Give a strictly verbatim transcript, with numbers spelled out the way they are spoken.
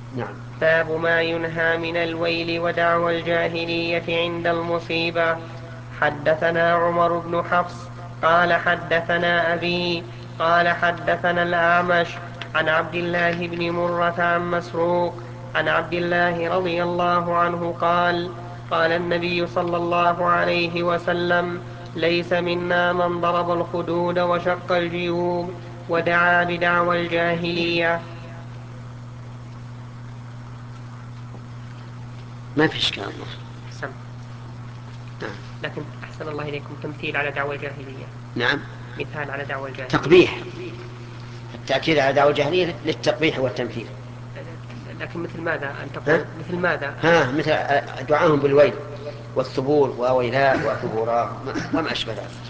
نعم. باب ما ينهى من الويل ودعوى الجاهلية عند المصيبة. حدثنا عمر بن حفص قال حدثنا أبي قال حدثنا الأعمش عن عبد الله بن مرة عن مسروق عن عبد الله رضي الله عنه قال قال النبي صلى الله عليه وسلم: ليس منا من ضرب الخدود وشق الجيوب ودعا بدعوى الجاهلية. ما في إشكال الله. سم. نعم. لكن أحسن الله إليكم تمثيل على دعوى الجاهلية، نعم. مثال على دعوى الجاهلية. تقبيح، التأكيد على دعوة الجاهلية للتقبيح والتمثيل. لكن مثل ماذا أن ها؟ تقول مثل ماذا؟ ها مثل دعاهم بالويل والثبور وويلاء وثبورا وما أشبه ذلك.